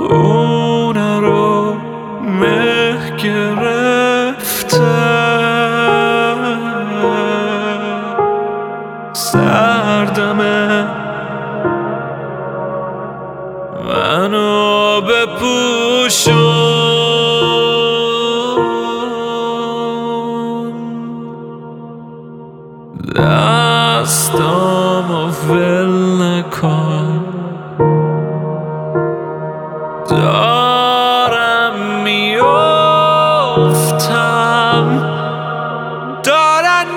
خونه رو مه گرفته، سردمه منو بپوشون، دستامو ول نکن، دارم میافتم، دارن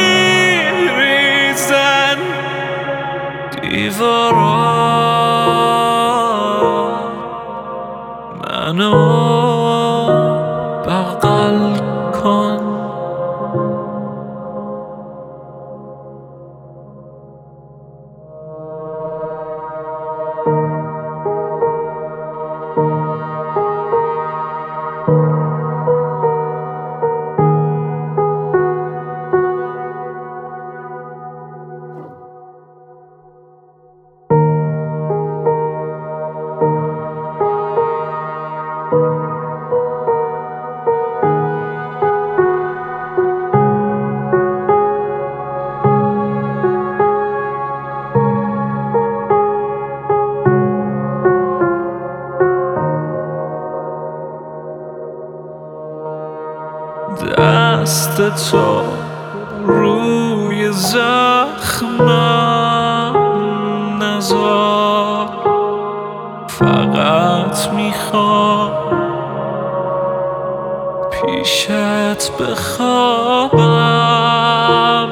میریزن دیوارا، منو بغل کن. دست تو روی زخمم نذار، فقط میخوام پیشت بخوابم،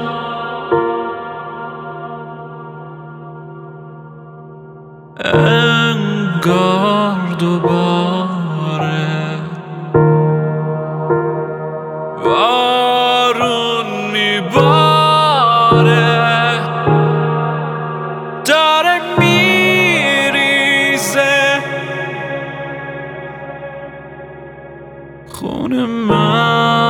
انگار دوباره بارون میباره، داره میریزه خون من.